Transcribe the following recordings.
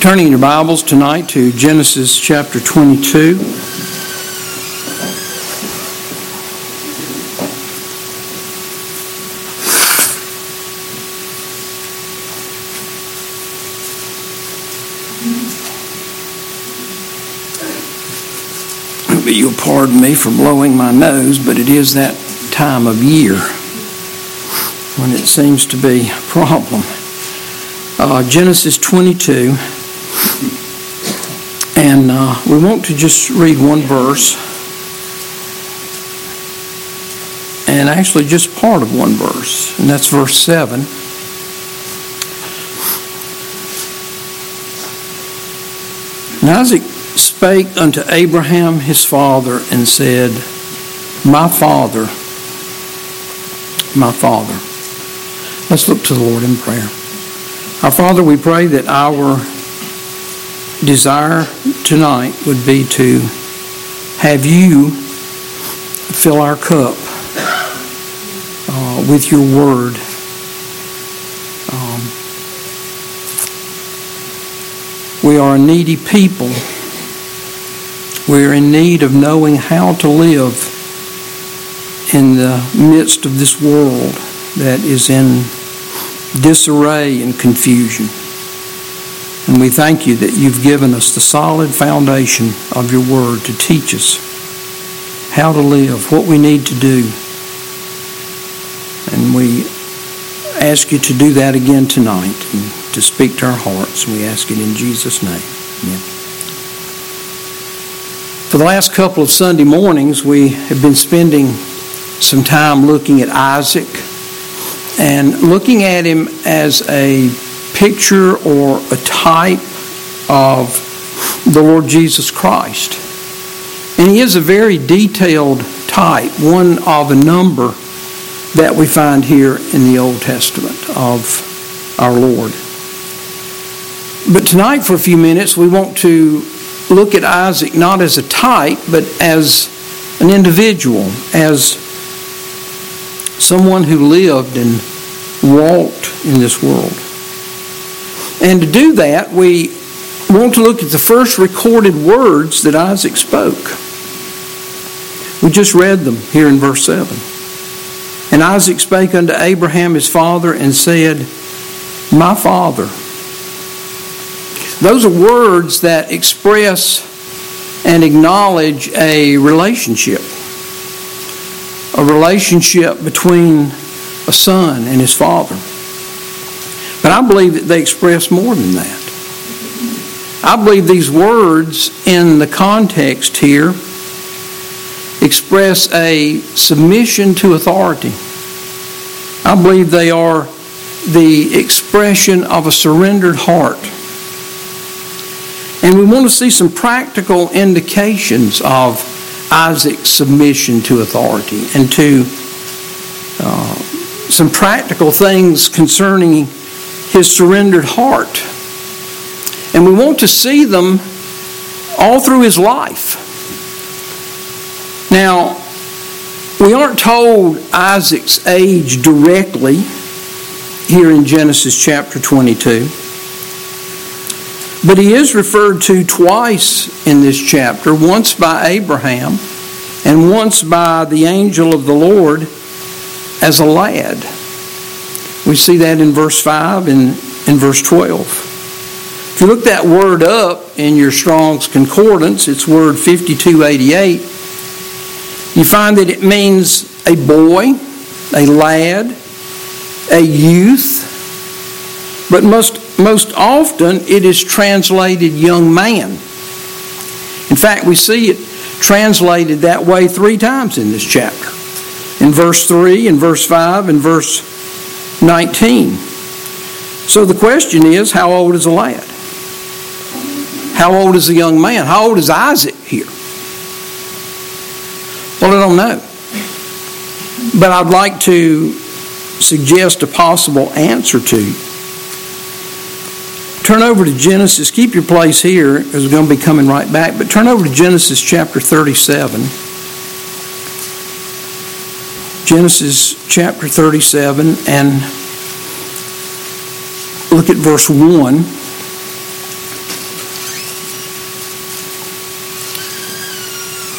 Turning your Bibles tonight to Genesis chapter 22. You'll pardon me for blowing my nose, but it is that time of year when it seems to be a problem. Genesis 22. And we want to just read one verse, and actually just part of one verse, and that's verse 7. And Isaac spake unto Abraham his father and said, My father, my father. Let's look to the Lord in prayer. Our Father, we pray that our desire tonight would be to have you fill our cup with your word. We are a needy people. We are in need of knowing how to live in the midst of this world that is in disarray and confusion. And we thank you that you've given us the solid foundation of your word to teach us how to live, what we need to do. And we ask you to do that again tonight and to speak to our hearts. We ask it in Jesus' name. Amen. For the last couple of Sunday mornings, we have been spending some time looking at Isaac and looking at him as a picture or a type of the Lord Jesus Christ. And he is a very detailed type, one of a number that we find here in the Old Testament of our Lord. But tonight for a few minutes we want to look at Isaac not as a type but as an individual, as someone who lived and walked in this world. And to do that, we want to look at the first recorded words that Isaac spoke. We just read them here in verse 7. And Isaac spake unto Abraham his father and said, My father. Those are words that express and acknowledge a relationship between a son and his father. But I believe that they express more than that. I believe these words in the context here express a submission to authority. I believe they are the expression of a surrendered heart. And we want to see some practical indications of Isaac's submission to authority and to some practical things concerning his surrendered heart. And we want to see them all through his life. Now, we aren't told Isaac's age directly here in Genesis chapter 22. But he is referred to twice in this chapter, once by Abraham and once by the angel of the Lord as a lad. We see that in verse 5 and in verse 12. If you look that word up in your Strong's Concordance, it's word 5288, you find that it means a boy, a lad, a youth, but most often it is translated young man. In fact, we see it translated that way 3 times in this chapter. In verse 3, in verse 5, and verse 19. So the question is, how old is a lad? How old is a young man? How old is Isaac here? Well, I don't know. But I'd like to suggest a possible answer to you. Turn over to Genesis. Keep your place here because we're going to be coming right back. But turn over to Genesis chapter 37. Genesis chapter 37 and look at verse 1.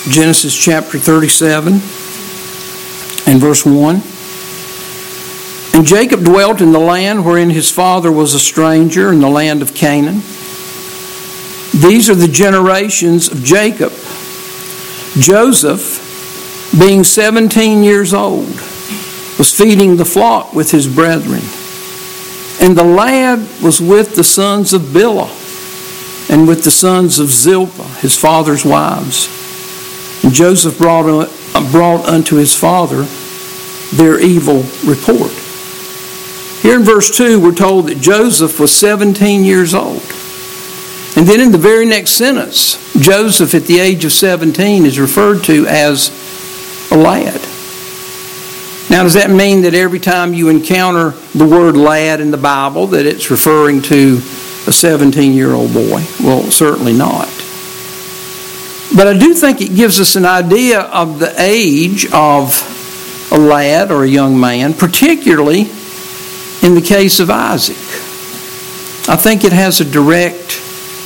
Genesis chapter 37 and verse 1. And Jacob dwelt in the land wherein his father was a stranger, in the land of Canaan. These are the generations of Jacob. Joseph, being 17 years old, was feeding the flock with his brethren. And the lad was with the sons of Bilhah and with the sons of Zilpah, his father's wives. And Joseph brought unto his father their evil report. Here in verse 2, we're told that Joseph was 17 years old. And then in the very next sentence, Joseph at the age of 17 is referred to as a lad. Now, does that mean that every time you encounter the word lad in the Bible that it's referring to a 17-year-old boy? Well, certainly not. But I do think it gives us an idea of the age of a lad or a young man, particularly in the case of Isaac. I think it has a direct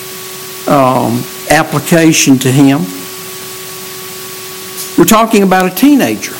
application to him. We're talking about a teenager.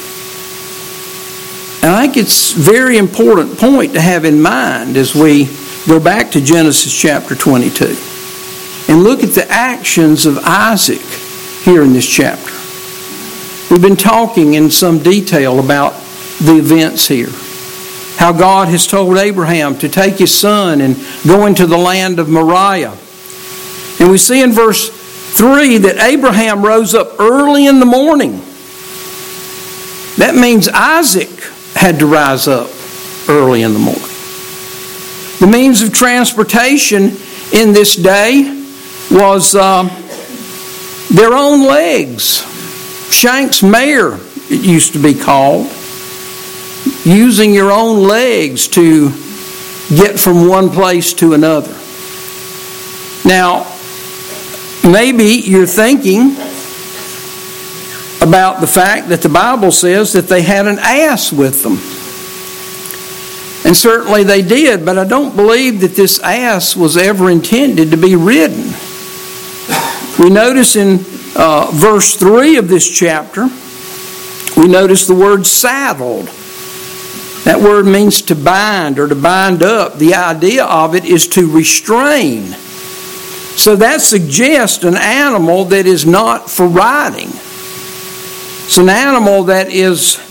And I think it's a very important point to have in mind as we go back to Genesis chapter 22 and look at the actions of Isaac here in this chapter. We've been talking in some detail about the events here. How God has told Abraham to take his son and go into the land of Moriah. And we see in verse 3 that Abraham rose up early in the morning. That means Isaac had to rise up early in the morning. The means of transportation in this day was their own legs. Shank's mare, it used to be called. Using your own legs to get from one place to another. Now, maybe you're thinking about the fact that the Bible says that they had an ass with them. And certainly they did, but I don't believe that this ass was ever intended to be ridden. We notice in verse 3 of this chapter, we notice the word saddled. That word means to bind or to bind up. The idea of it is to restrain. So that suggests an animal that is not for riding. It's an animal that is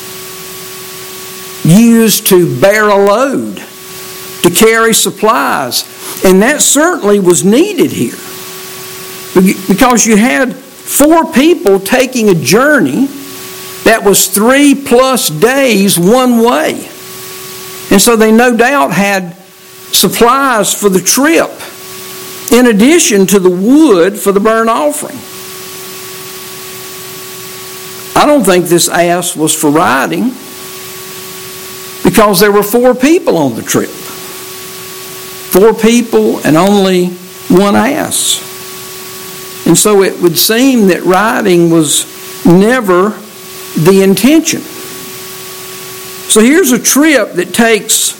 used to bear a load, to carry supplies. And that certainly was needed here. Because you had 4 people taking a journey that was 3+ days one way. And so they no doubt had supplies for the trip, in addition to the wood for the burnt offering. I don't think this ass was for riding, because there were 4 people on the trip. 4 people and only 1 ass. And so it would seem that riding was never the intention. So here's a trip that takes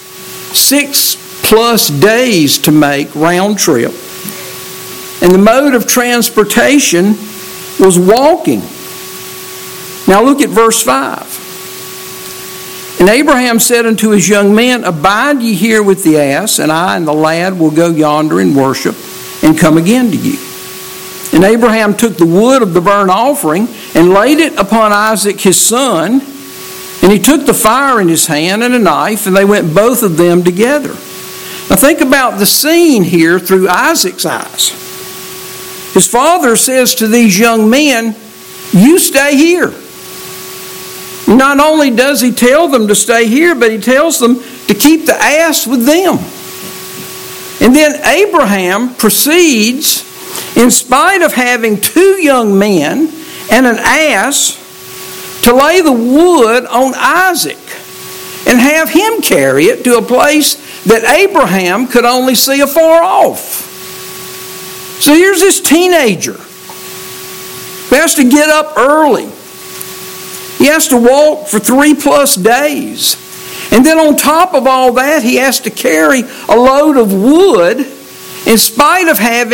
6+ days to make, round trip. And the mode of transportation was walking. Now look at verse 5. And Abraham said unto his young men, Abide ye here with the ass, and I and the lad will go yonder and worship, and come again to you. And Abraham took the wood of the burnt offering and laid it upon Isaac his son. And he took the fire in his hand and a knife, and they went both of them together. Now think about the scene here through Isaac's eyes. His father says to these young men, you stay here. Not only does he tell them to stay here, but he tells them to keep the ass with them. And then Abraham proceeds, in spite of having 2 young men and an ass, to lay the wood on Isaac and have him carry it to a place that Abraham could only see afar off. So here's this teenager who has to get up early. He has to walk for 3+ days. And then on top of all that, he has to carry a load of wood in spite of having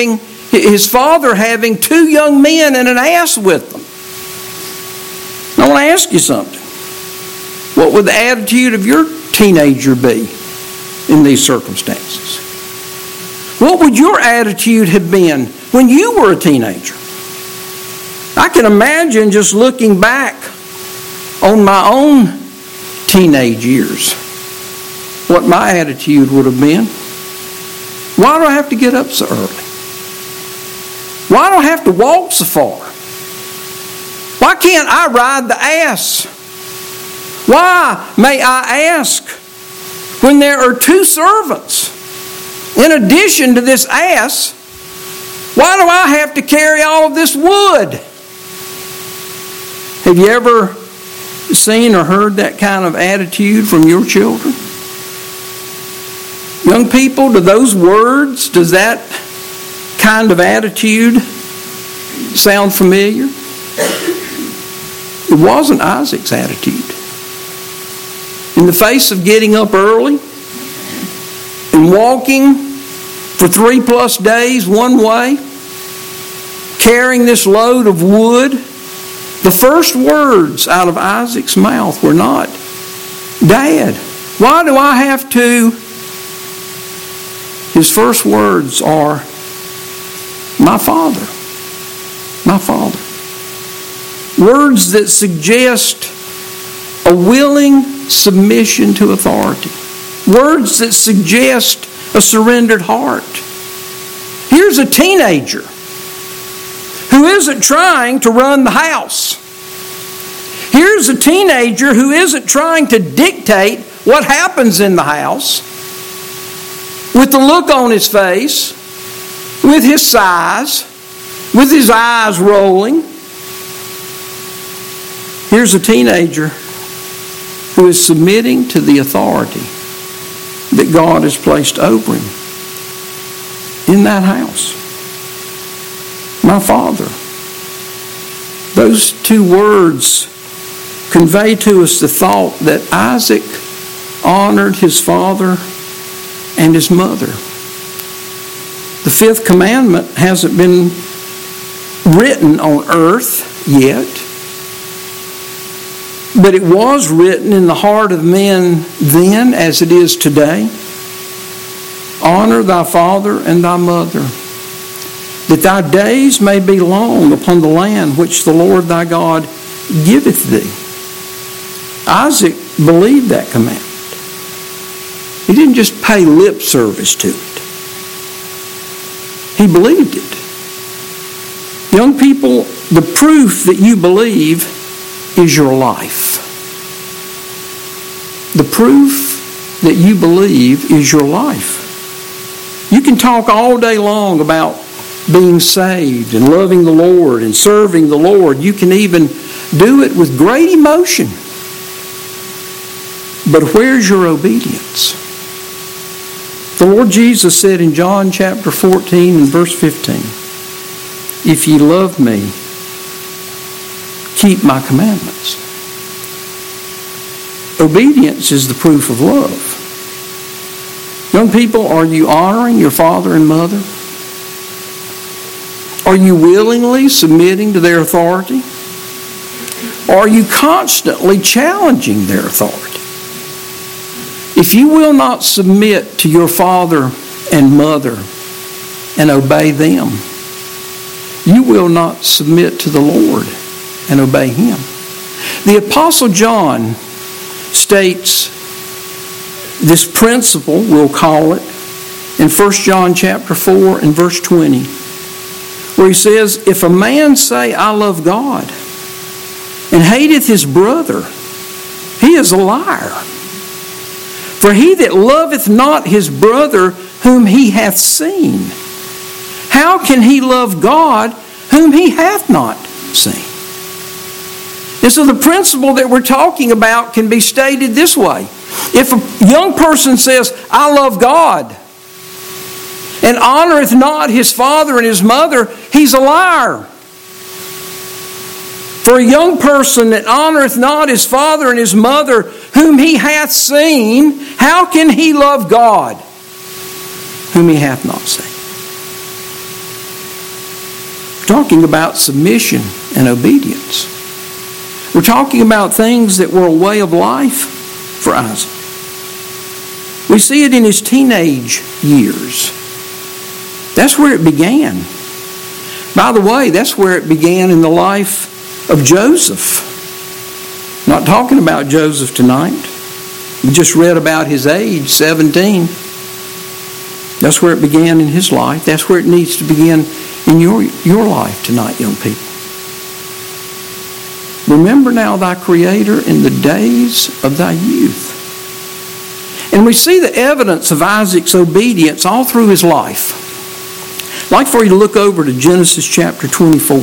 his father having 2 young men and an ass with them. I want to ask you something. What would the attitude of your teenager be in these circumstances? What would your attitude have been when you were a teenager? I can imagine just looking back on my own teenage years, what my attitude would have been. Why do I have to get up so early? Why do I have to walk so far? Why can't I ride the ass? Why, may I ask, when there are 2 servants, in addition to this ass, why do I have to carry all of this wood? Have you ever seen or heard that kind of attitude from your children? Young people, do those words, does that kind of attitude sound familiar? It wasn't Isaac's attitude. In the face of getting up early and walking for 3+ days one way, carrying this load of wood, the first words out of Isaac's mouth were not, "Dad, why do I have to?" His first words are, "My father, my father." Words that suggest a willing submission to authority. Words that suggest a surrendered heart. Here's a teenager who isn't trying to run the house. Here's a teenager who isn't trying to dictate what happens in the house, with the look on his face, with his sighs, with his eyes rolling. Here's a teenager who is submitting to the authority that God has placed over him in that house. My father. Those 2 words convey to us the thought that Isaac honored his father and his mother. The 5th commandment hasn't been written on earth yet, but it was written in the heart of men then as it is today. Honor thy father and thy mother, that thy days may be long upon the land which the Lord thy God giveth thee. Isaac believed that commandment. He didn't just pay lip service to it. He believed it. Young people, the proof that you believe is your life. The proof that you believe is your life. You can talk all day long about being saved and loving the Lord and serving the Lord. You can even do it with great emotion. But where's your obedience? The Lord Jesus said in John chapter 14 and verse 15, "If ye love me, keep my commandments." Obedience is the proof of love. Young people, are you honoring your father and mother? Are you willingly submitting to their authority? Or are you constantly challenging their authority? If you will not submit to your father and mother and obey them, you will not submit to the Lord and obey Him. The Apostle John states this principle, we'll call it, in 1 John chapter 4 and verse 20, where he says, "If a man say, I love God, and hateth his brother, he is a liar. For he that loveth not his brother whom he hath seen, how can he love God whom he hath not seen?" And so the principle that we're talking about can be stated this way. If a young person says, "I love God," and honoreth not his father and his mother, he's a liar. For a young person that honoreth not his father and his mother whom he hath seen, how can he love God whom he hath not seen? We're talking about submission and obedience. We're talking about things that were a way of life for Isaac. We see it in his teenage years. That's where it began. By the way, that's where it began in the life of Joseph. Not talking about Joseph tonight. We just read about his age, 17. That's where it began in his life. That's where it needs to begin in your life tonight, young people. Remember now thy Creator in the days of thy youth. And we see the evidence of Isaac's obedience all through his life. I'd like for you to look over to Genesis chapter 24.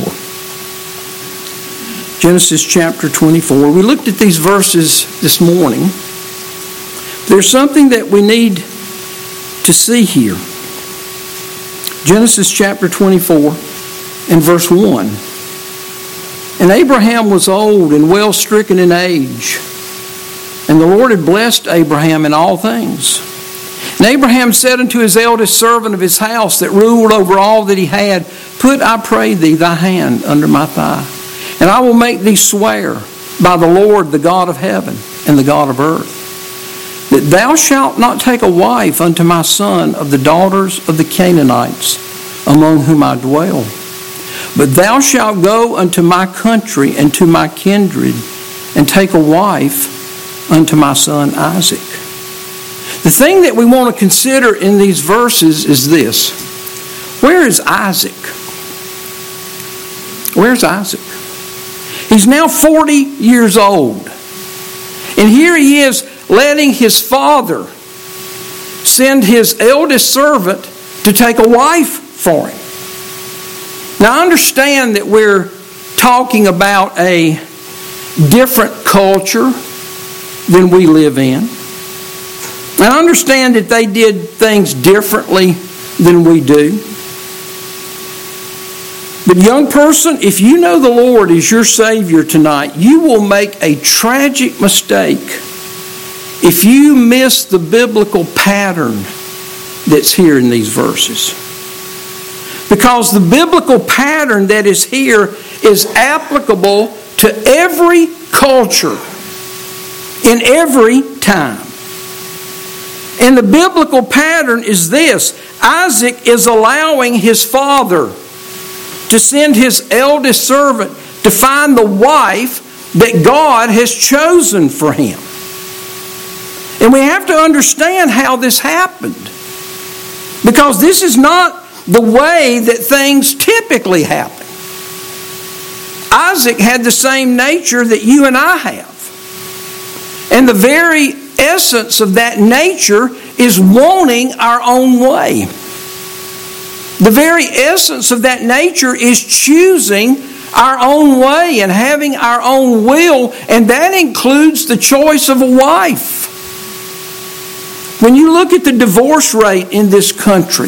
Genesis chapter 24. We looked at these verses this morning. There's something that we need to see here. Genesis chapter 24 and verse 1. And Abraham was old and well stricken in age, and the Lord had blessed Abraham in all things. And Abraham said unto his eldest servant of his house that ruled over all that he had, Put, I pray thee, thy hand under my thigh, and I will make thee swear by the Lord, the God of heaven and the God of earth, that thou shalt not take a wife unto my son of the daughters of the Canaanites, among whom I dwell. But thou shalt go unto my country and to my kindred, and take a wife unto my son Isaac. The thing that we want to consider in these verses is this. Where is Isaac? Where's Isaac? He's now 40 years old. And here he is letting his father send his eldest servant to take a wife for him. Now understand that we're talking about a different culture than we live in. I understand that they did things differently than we do. But young person, if you know the Lord as your Savior tonight, you will make a tragic mistake if you miss the biblical pattern that's here in these verses. Because the biblical pattern that is here is applicable to every culture in every time. And the biblical pattern is this. Isaac is allowing his father to send his eldest servant to find the wife that God has chosen for him. And we have to understand how this happened. Because this is not the way that things typically happen. Isaac had the same nature that you and I have. And the very essence of that nature is wanting our own way. The very essence of that nature is choosing our own way and having our own will, and that includes the choice of a wife. When you look at the divorce rate in this country,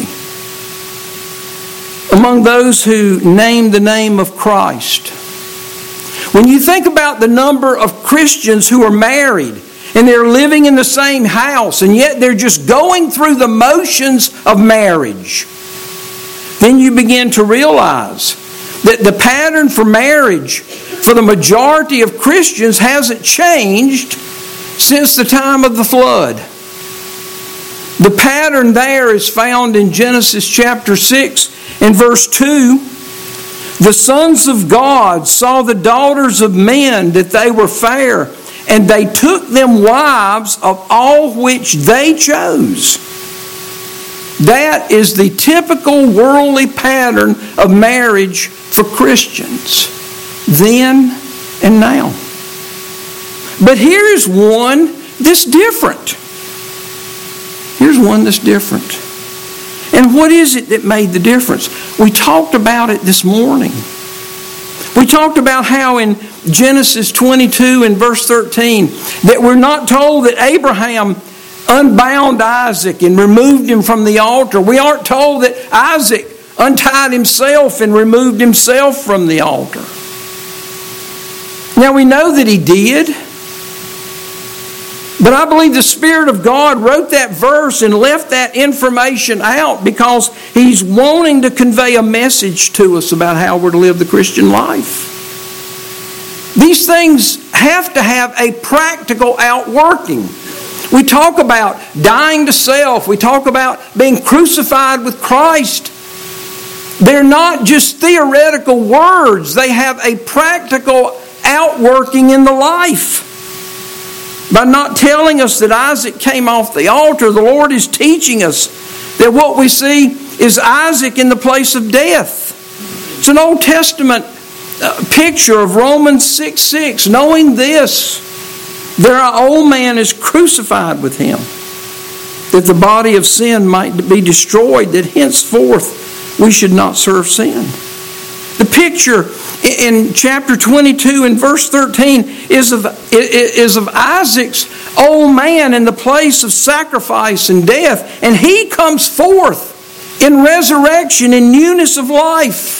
among those who name the name of Christ, when you think about the number of Christians who are married and they're living in the same house and yet they're just going through the motions of marriage, then you begin to realize that the pattern for marriage for the majority of Christians hasn't changed since the time of the flood. The pattern there is found in Genesis chapter 6 and verse 2. The sons of God saw the daughters of men that they were fair, and they took them wives of all which they chose. That is the typical worldly pattern of marriage for Christians, then and now. But here's one that's different. Here's one that's different. And what is it that made the difference? We talked about it this morning. We talked about how in Genesis 22 and verse 13 that we're not told that Abraham unbound Isaac and removed him from the altar. We aren't told that Isaac untied himself and removed himself from the altar. Now we know that he did. But I believe the Spirit of God wrote that verse and left that information out because He's wanting to convey a message to us about how we're to live the Christian life. These things have to have a practical outworking. We talk about dying to self. We talk about being crucified with Christ. They're not just theoretical words. They have a practical outworking in the life. By not telling us that Isaac came off the altar, the Lord is teaching us that what we see is Isaac in the place of death. It's an Old Testament picture of Romans 6:6. Knowing this, that our old man is crucified with him, that the body of sin might be destroyed, that henceforth we should not serve sin. The picture in chapter 22 and verse 13 is of Isaac's old man in the place of sacrifice and death, and he comes forth in resurrection, in newness of life.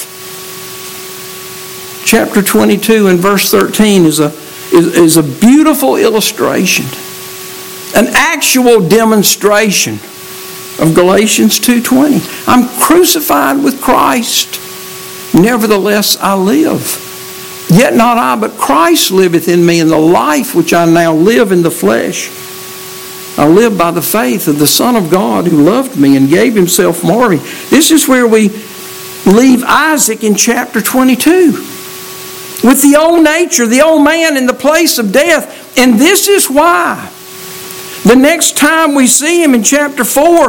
Chapter 22 and verse 13 is a beautiful illustration, an actual demonstration of Galatians 2:20. I'm crucified with Christ. Nevertheless I live. Yet not I, but Christ liveth in me, and the life which I now live in the flesh, I live by the faith of the Son of God who loved me and gave Himself for me. This is where we leave Isaac in chapter 22. With the old nature, the old man in the place of death. And this is why the next time we see him in chapter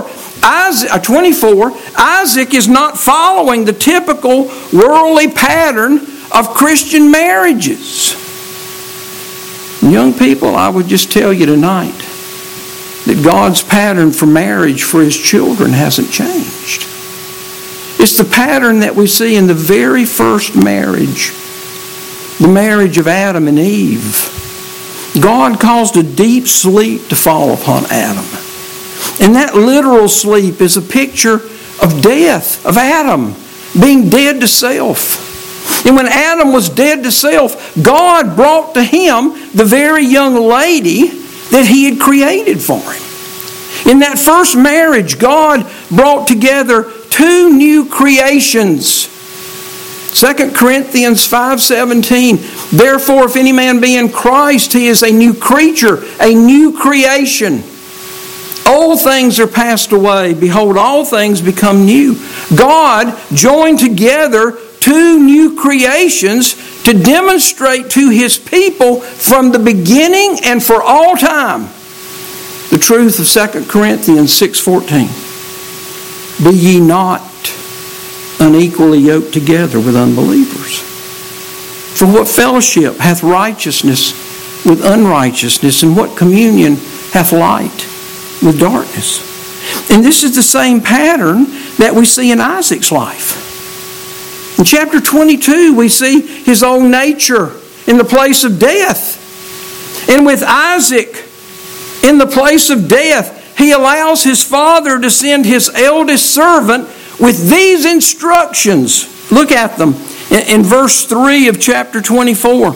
24, Isaac is not following the typical worldly pattern of Christian marriages. Young people, I would just tell you tonight that God's pattern for marriage for His children hasn't changed. It's the pattern that we see in the very first marriage, the marriage of Adam and Eve. God caused a deep sleep to fall upon Adam. And that literal sleep is a picture of death, of Adam being dead to self. And when Adam was dead to self, God brought to him the very young lady that He had created for him. In that first marriage, God brought together two new creations. 2 Corinthians 5:17, therefore if any man be in Christ, he is a new creature, a new creation. Old things are passed away. Behold, all things become new. God joined together two new creations to demonstrate to His people from the beginning and for all time the truth of 2 Corinthians 6:14. Be ye not unequally yoked together with unbelievers. For what fellowship hath righteousness with unrighteousness, and what communion hath light with darkness? And this is the same pattern that we see in Isaac's life. In chapter 22, we see his own nature in the place of death. And with Isaac in the place of death, he allows his father to send his eldest servant with these instructions. Look at them in verse 3 of chapter 24.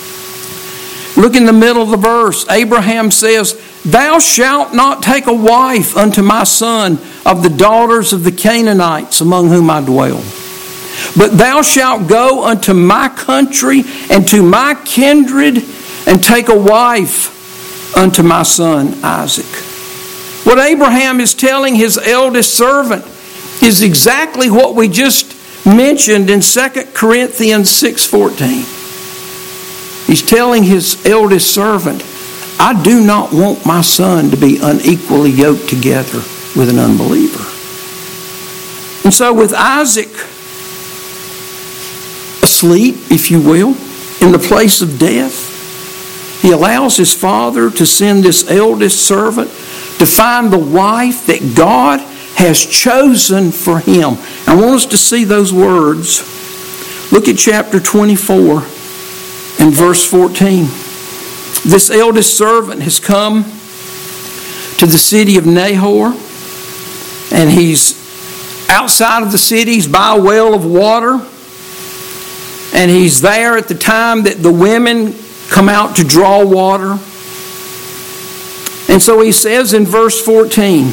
Look in the middle of the verse. Abraham says, thou shalt not take a wife unto my son of the daughters of the Canaanites among whom I dwell. But thou shalt go unto my country and to my kindred and take a wife unto my son Isaac. What Abraham is telling his eldest servant is exactly what we just mentioned in 2 Corinthians 6:14. He's telling his eldest servant, I do not want my son to be unequally yoked together with an unbeliever. And so with Isaac asleep, if you will, in the place of death, he allows his father to send this eldest servant to find the wife that God has chosen for him. I want us to see those words. Look at chapter 24 and verse 14. This eldest servant has come to the city of Nahor, and he's outside of the city. He's by a well of water, and he's there at the time that the women come out to draw water. And so he says in verse 14,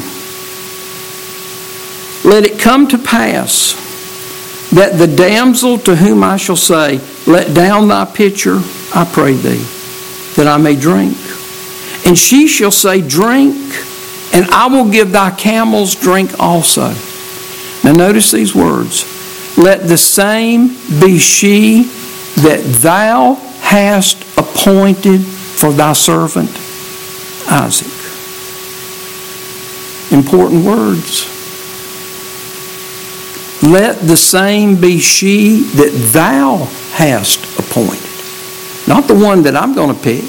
let it come to pass that the damsel to whom I shall say, let down thy pitcher, I pray thee, that I may drink. And she shall say, drink, and I will give thy camels drink also. Now notice these words. Let the same be she that thou hast appointed for thy servant Isaac. Important words. Let the same be she that thou hast appointed. Not the one that I'm going to pick.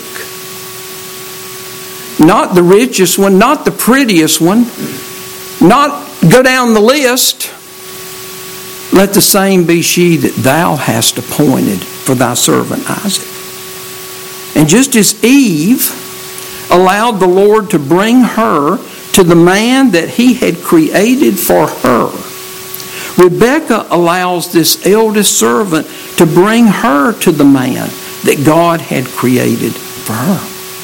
Not the richest one, not the prettiest one. Not go down the list. Let the same be she that thou hast appointed for thy servant Isaac. And just as Eve allowed the Lord to bring her to the man that he had created for her, Rebekah allows this eldest servant to bring her to the man that God had created for her.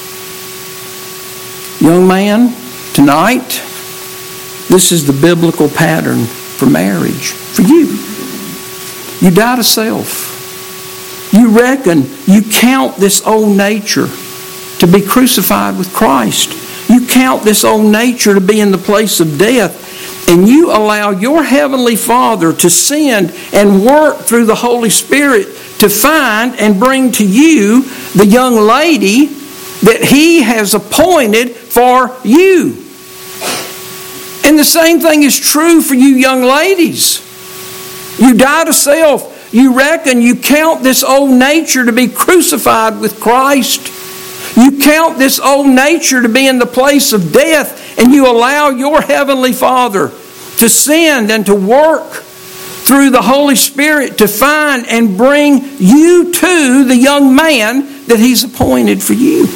Young man, tonight, this is the biblical pattern for marriage for you. You die to self. You reckon, you count this old nature to be crucified with Christ. You count this old nature to be in the place of death. And you allow your Heavenly Father to send and work through the Holy Spirit to find and bring to you the young lady that He has appointed for you. And the same thing is true for you young ladies. You die to self. You reckon, you count this old nature to be crucified with Christ. You count this old nature to be in the place of death, and you allow your Heavenly Father to send and to work through the Holy Spirit to find and bring you to the young man that He's appointed for you.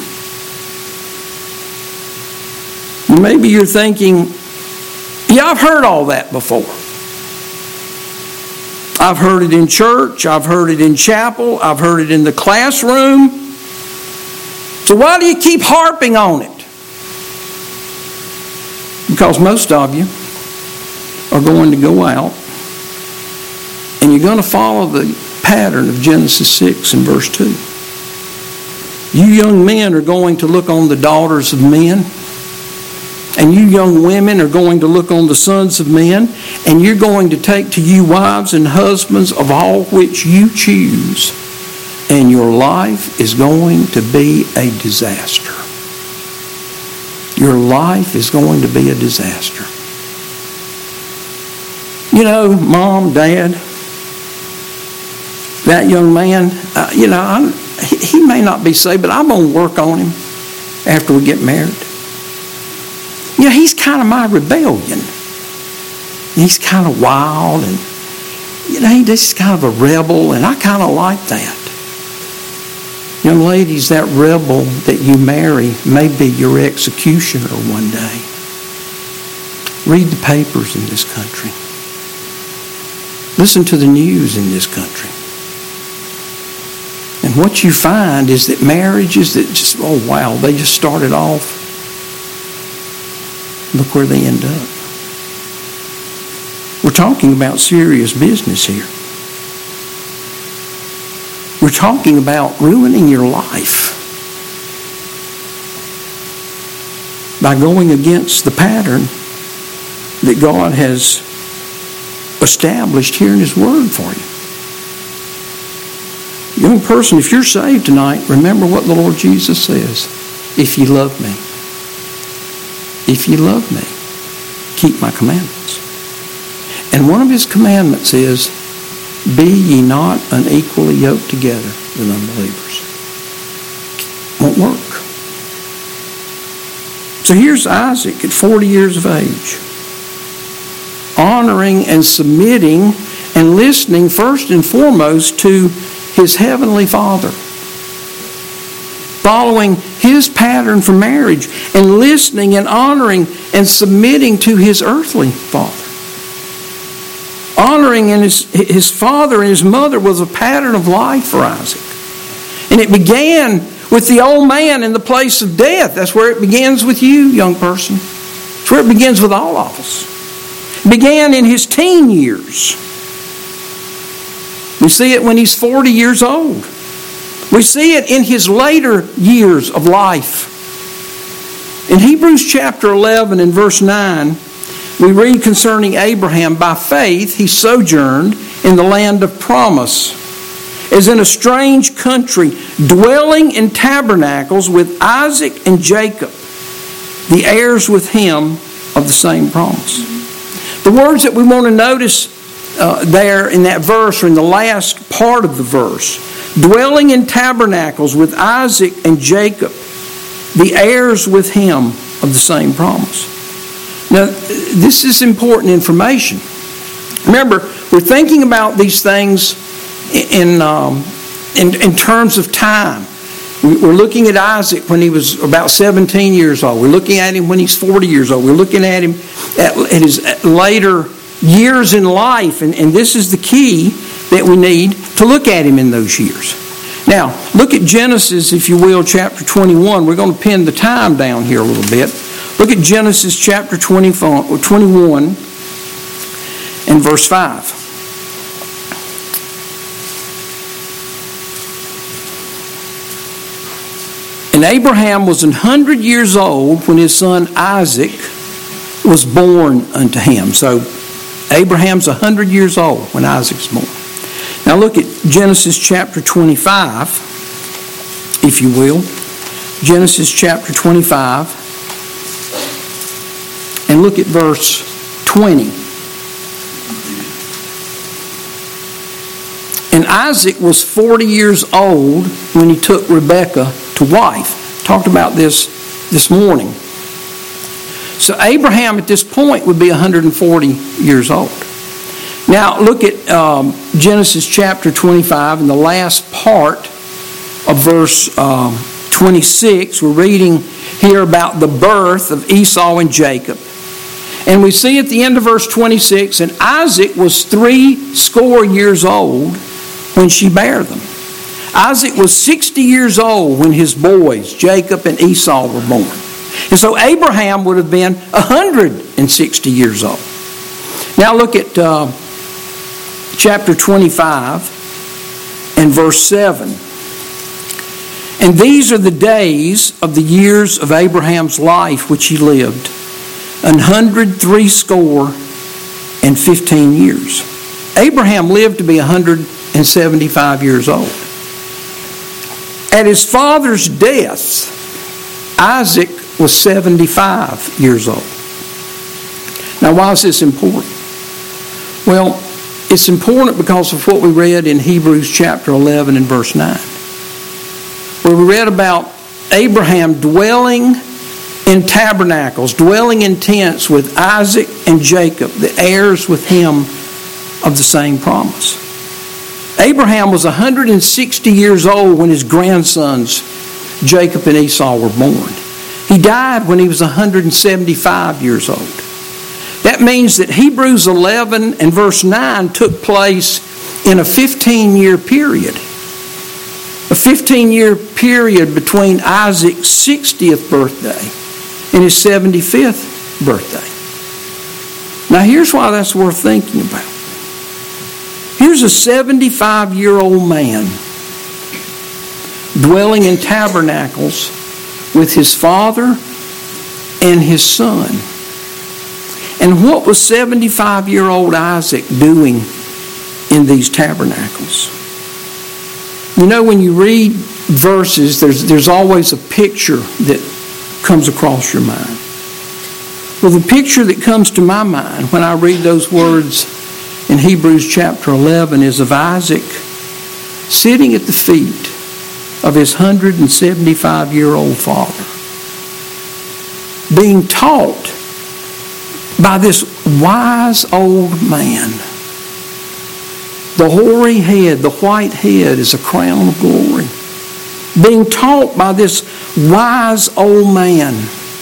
Maybe you're thinking, yeah, I've heard all that before. I've heard it in church. I've heard it in chapel. I've heard it in the classroom. So why do you keep harping on it? Because most of you are going to go out and you're going to follow the pattern of Genesis 6 and verse 2. You young men are going to look on the daughters of men, and you young women are going to look on the sons of men, and you're going to take to you wives and husbands of all which you choose, and your life is going to be a disaster. Your life is going to be a disaster. You know, Mom, Dad, that young man, he may not be saved, but I'm going to work on him after we get married. You know, he's kind of my rebellion. He's kind of wild, and he's just kind of a rebel, and I kind of like that. Young ladies, that rebel that you marry may be your executioner one day. Read the papers in this country. Listen to the news in this country. And what you find is that marriages that just, oh wow, they just started off. Look where they end up. We're talking about serious business here. We're talking about ruining your life by going against the pattern that God has established here in His Word for you. Young person, if you're saved tonight, remember what the Lord Jesus says. If you love me, if you love me, keep my commandments. And one of His commandments is, be ye not unequally yoked together with unbelievers. Won't work. So here's Isaac at 40 years of age, honoring and submitting and listening first and foremost to his heavenly Father, following His pattern for marriage, and listening and honoring and submitting to his earthly father. Honoring and his father and his mother was a pattern of life for Isaac. And it began with the old man in the place of death. That's where it begins with you, young person. It's where it begins with all of us. It began in his teen years. We see it when he's 40 years old. We see it in his later years of life. In Hebrews chapter 11 and verse 9, we read concerning Abraham, by faith he sojourned in the land of promise, as in a strange country, dwelling in tabernacles with Isaac and Jacob, the heirs with him of the same promise. The words that we want to notice there in that verse, or in the last part of the verse, dwelling in tabernacles with Isaac and Jacob, the heirs with him of the same promise. Now, this is important information. Remember, we're thinking about these things in terms of time. We're looking at Isaac when he was about 17 years old. We're looking at him when he's 40 years old. We're looking at him at his later years in life. And this is the key that we need to look at him in those years. Now, look at Genesis, if you will, chapter 21. We're going to pin the time down here a little bit. Look at Genesis chapter 21 and verse 5. And Abraham was 100 years old when his son Isaac was born unto him. So Abraham's 100 years old when Isaac's born. Now look at Genesis chapter 25, if you will. Genesis chapter 25. And look at verse 20. And Isaac was 40 years old when he took Rebekah to wife. Talked about this morning. So Abraham at this point would be 140 years old. Now look at Genesis chapter 25 and the last part of verse 26. We're reading here about the birth of Esau and Jacob. And we see at the end of verse 26, and Isaac was 80 years old when she bare them. Isaac was 60 years old when his boys, Jacob and Esau, were born. And so Abraham would have been 160 years old. Now look at chapter 25 and verse 7. And these are the days of the years of Abraham's life which he lived, 160 years. Abraham lived to be 175 years old. At his father's death, Isaac was 75 years old. Now, why is this important? Well, it's important because of what we read in Hebrews chapter 11 and verse 9, where we read about Abraham dwelling in tabernacles, dwelling in tents with Isaac and Jacob, the heirs with him of the same promise. Abraham was 160 years old when his grandsons, Jacob and Esau, were born. He died when he was 175 years old. That means that Hebrews 11 and verse 9 took place in a 15-year period. A 15-year period between Isaac's 60th birthday and his 75th birthday. Now here's why that's worth thinking about. Here's a 75-year-old man dwelling in tabernacles with his father and his son. And what was 75-year-old Isaac doing in these tabernacles? You know, when you read verses, there's always a picture that comes across your mind. Well, the picture that comes to my mind when I read those words in Hebrews chapter 11 is of Isaac sitting at the feet of his 175-year-old father, being taught by this wise old man. The hoary head, the white head is a crown of glory. Being taught by this wise old man.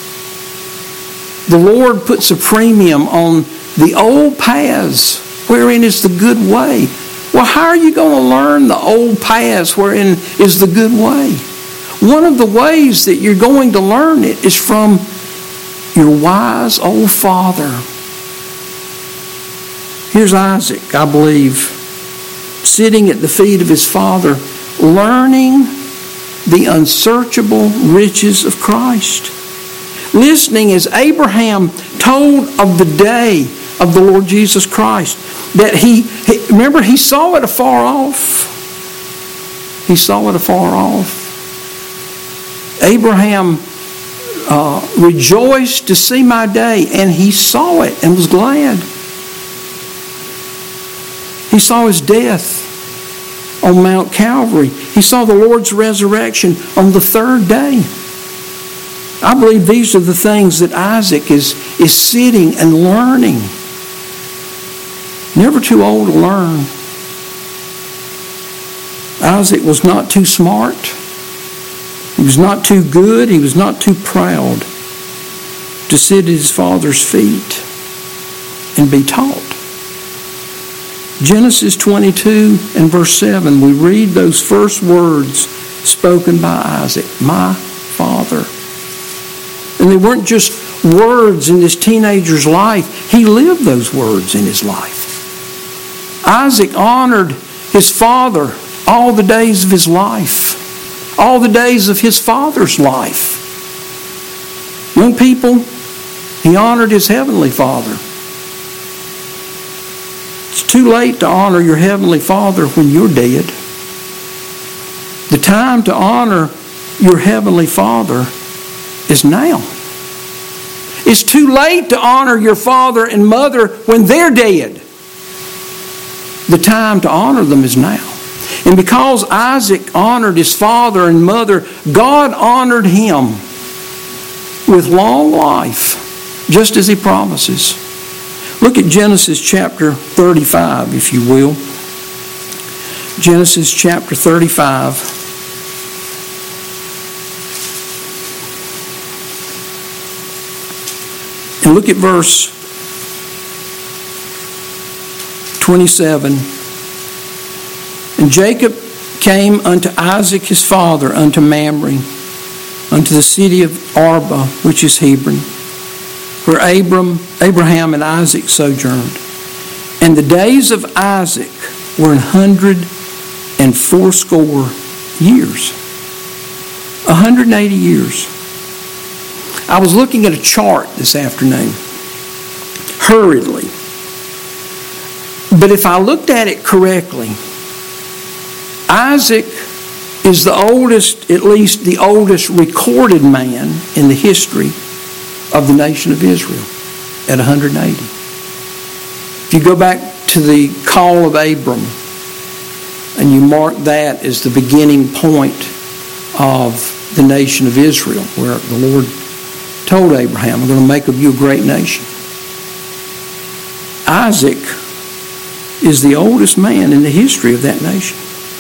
The Lord puts a premium on the old paths wherein is the good way. Well, how are you going to learn the old paths wherein is the good way? one of the ways that you're going to learn it is from your wise old father. Here's Isaac, I believe, sitting at the feet of his father, learning the unsearchable riches of Christ. Listening as Abraham told of the day of the Lord Jesus Christ, that remember, he saw it afar off. He saw it afar off. Abraham rejoiced to see my day, and he saw it and was glad. He saw his death on Mount Calvary. He saw the Lord's resurrection on the third day. I believe these are the things that Isaac is sitting and learning. Never too old to learn. Isaac was not too smart. He was not too good. He was not too proud to sit at his father's feet and be taught. Genesis 22 and verse 7, we read those first words spoken by Isaac, my father. And they weren't just words in this teenager's life. He lived those words in his life. Isaac honored his father all the days of his life, all the days of his father's life. Young people, he honored his heavenly Father. It's too late to honor your heavenly Father when you're dead. The time to honor your heavenly Father is now. It's too late to honor your father and mother when they're dead. The time to honor them is now. And because Isaac honored his father and mother, God honored him with long life, just as he promises. Look at Genesis chapter 35, if you will. Genesis chapter 35. And look at verse 27. And Jacob came unto Isaac his father, unto Mamre, unto the city of Arba, which is Hebron, where Abraham and Isaac sojourned. And the days of Isaac were 180 years. 180 years. I was looking at a chart this afternoon, hurriedly. But if I looked at it correctly, Isaac is the oldest, at least the oldest recorded man in the history of the nation of Israel at 180. If you go back to the call of Abram and you mark that as the beginning point of the nation of Israel, where the Lord told Abraham, I'm going to make of you a great nation. Isaac is the oldest man in the history of that nation.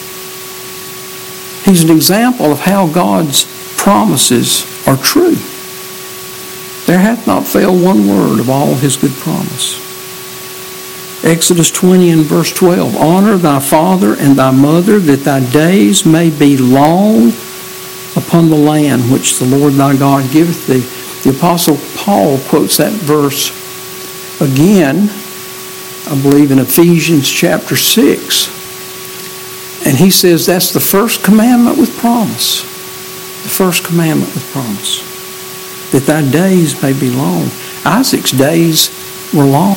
He's an example of how God's promises are true. There hath not failed one word of all his good promise. Exodus 20 and verse 12, honor thy father and thy mother, that thy days may be long upon the land which the Lord thy God giveth thee. The Apostle Paul quotes that verse again, I believe in Ephesians chapter 6. And he says that's the first commandment with promise. The first commandment with promise. That thy days may be long. Isaac's days were long.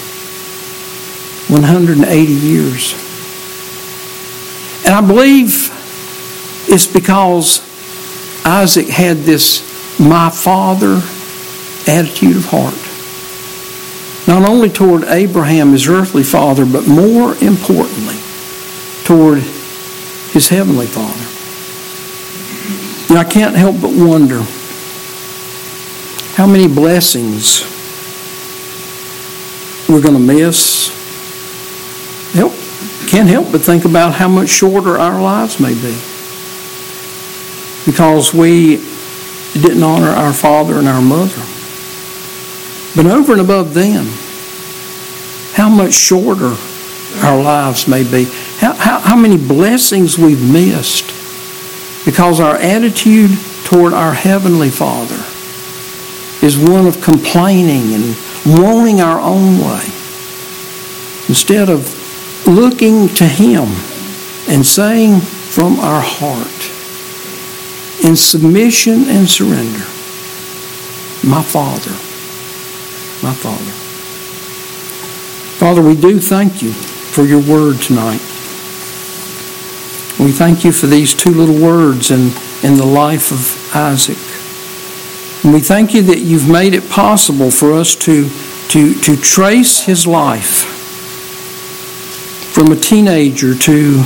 180 years. And I believe it's because Isaac had this my father attitude of heart. Not only toward Abraham, his earthly father, but more importantly, toward his heavenly Father. And I can't help but wonder how many blessings we're going to miss. Can't help but think about how much shorter our lives may be because we didn't honor our father and our mother. But over and above them, how much shorter our lives may be. How many blessings we've missed because our attitude toward our Heavenly Father is one of complaining and wanting our own way, instead of looking to Him and saying from our heart, in submission and surrender, my Father, my Father. Father, we do thank you for your word tonight. We thank you for these two little words in the life of Isaac. And we thank you that you've made it possible for us to trace his life from a teenager to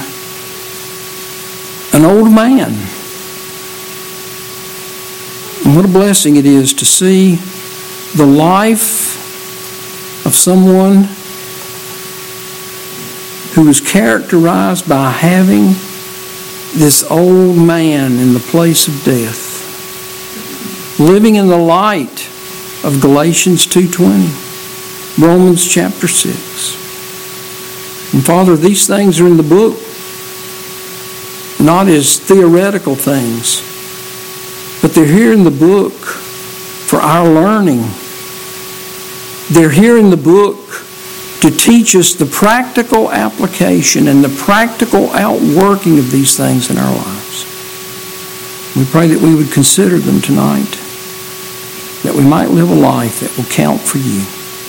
an old man. And what a blessing it is to see the life of someone who is characterized by having this old man in the place of death, living in the light of Galatians 2:20, Romans chapter 6. And Father, these things are in the book, not as theoretical things, but they're here in the book for our learning. They're here in the book to teach us the practical application and the practical outworking of these things in our lives. We pray that we would consider them tonight, that we might live a life that will count for you.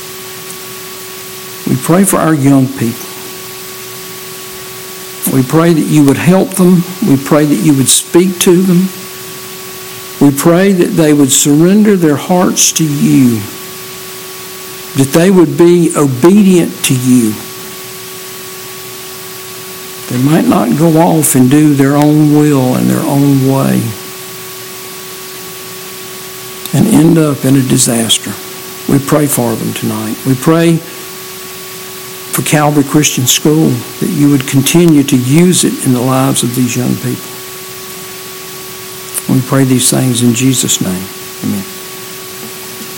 We pray for our young people. We pray that you would help them. We pray that you would speak to them. We pray that they would surrender their hearts to you, that they would be obedient to you. They might not go off and do their own will and their own way and end up in a disaster. We pray for them tonight. We pray for Calvary Christian School, that you would continue to use it in the lives of these young people. We pray these things in Jesus' name. Amen.